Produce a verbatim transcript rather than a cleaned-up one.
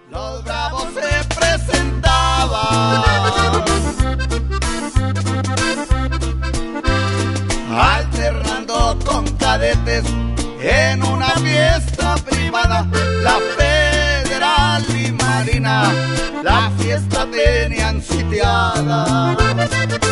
los bravos se presentaban, alternando con cadetes en una fiesta privada. La Federal y Marina la fiesta tenían sitiada.